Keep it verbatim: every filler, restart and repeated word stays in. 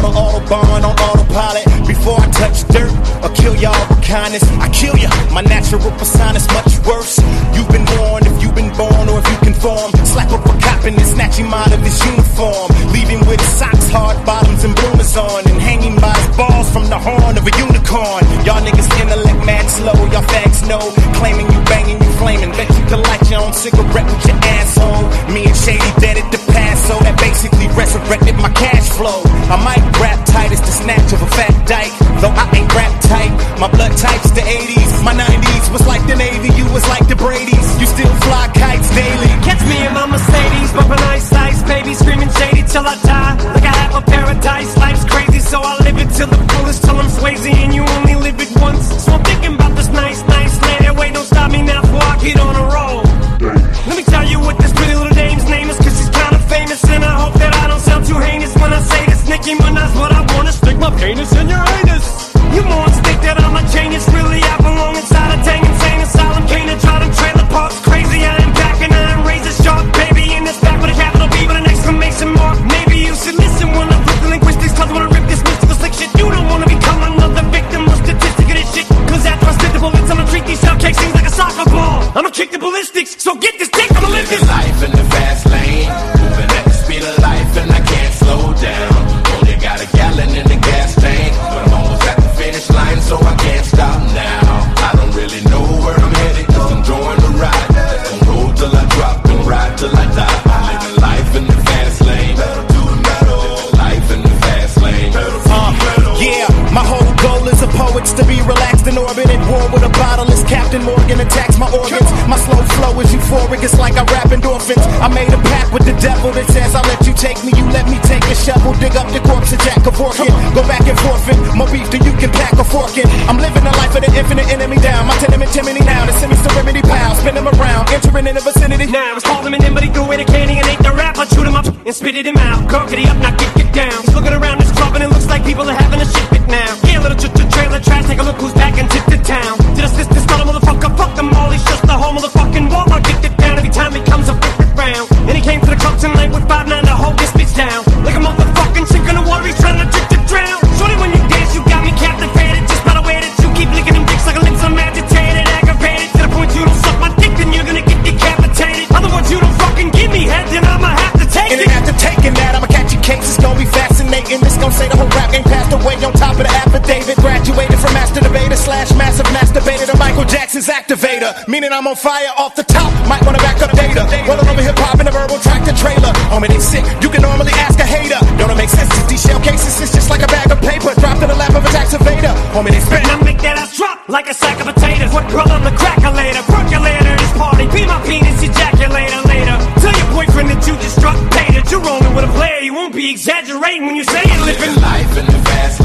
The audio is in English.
on an Autobahn, on autopilot. Before I touch dirt or kill y'all with kindness, I kill ya. My natural persona's much worse. You've been warned if you've been born or if you conform. Slap up a cop and then snatch him out of his uniform. Leave him with his socks, hard bottoms, and bloomers on, and hanging by his balls from the horn of a unicorn. Y'all niggas intellect mad slow, y'all fags know. Claiming you banging, you flaming. Bet you can light your own cigarette with your asshole. Me and Shady dead at the Paso, that basically resurrected my cash flow. I might rap tight as the snatch of a fat dyke, though I ain't rap tight. My blood type's the eighties, my nineties was like the Navy, you was like the Brady's. You still fly kites daily. Catch me in my Mercedes, bumping ice ice, baby screaming Shady till I die. Like I have a paradise, life's crazy, so I live it till the fullest, till I'm Swayze, and you only live it once. So I'm thinking about this nice, nice lady. Wait, don't stop me now before I get on a roll. Let me tell you what this pretty little dame's name is, cause she's kinda famous, and I hope that I don't sound too heinous when I say this. Nicki Minaj, what I wanna stick my penis in your anus. You morons think that I'm a genius, really I belong inside a dang insane asylum. Can't try them trailer parks crazy, I am back and I am razor sharp, baby, in this back with a capital B with an exclamation mark. Maybe you should listen when I flip the linguistics, cause I wanna rip this mystical slick shit. You don't wanna become another victim or statistic of this shit, cause after I spit the bullets I'ma treat these shell cakes things like a soccer ball. I'ma kick the ballistics, so get this dick, I'ma live this life in the fast lane, moving at the speed of life and I can't slow down. Only got a gallon in the gas tank, but I'm almost at the finish line, so I can't stop now. I don't really know where I'm headed, cause I'm enjoying the ride. Don't roll till I drop and ride till I die. I'm living life in the fast lane, living life in the fast lane. Uh, yeah, my whole goal as a poet's to be relaxed in orbit at war with a bottle as Captain Morgan attacks my organs. My slow flow is euphoric, it's like I rap endorphins. I made a pact with the devil that says I'll let you take me, you let me take a shovel, dig up the corpse of Jack Kevorkian. Go back and forfeit, more beef than you can pack a fork in. I'm living the life of the infinite enemy down. My tenement chimney now, the semi-serenity pal. Spin him around, entering in the vicinity. Now it's called him an but he threw away the candy and ate the rap. I chewed him up and spitted him out. Cockety up, now get, get down. He's looking around this club and it looks like people are having a shit fit now. Yeah, little ch-ch-trailer trash, take a look who's back into the town. Did I assist this other motherfucker? Fuck them all, he's just the whole motherfucking Walmart. Get it down every time he comes up with it round. And he came to the club tonight with five nine to hold this bitch down. Like a motherfucking sink in the water, he's trying to trick to drown. Shorty, when you dance, you got me captivated. Just by the way that you keep licking them dicks like a lips, I'm agitated, aggravated. To the point you don't suck my dick, then you're gonna get decapitated. Other words, you don't fucking give me head, then I'ma have to take and it. And after taking that, I'ma catch your case, it's gonna be fascinating. This gonna say the whole rap game passed away on top of the affidavit. Graduated from master debater slash massive masturbator to Michael Jackson's activator. Meaning I'm on fire off the top, might wanna back up data. Rolling over hip-hop in a verbal tractor trailer. Homie, they sick, you can normally ask a hater. Don't it make sense, these shell cases, it's just like a bag of paper dropped in the lap of a tax evader. Homie, they spit. Now make that ass drop like a sack of potatoes. What girl on the crackulator, percolator, this party, be my penis ejaculator later. Tell your boyfriend that you just struck, paid it. You're rolling with a player, you won't be exaggerating when you say it. Living life in the fast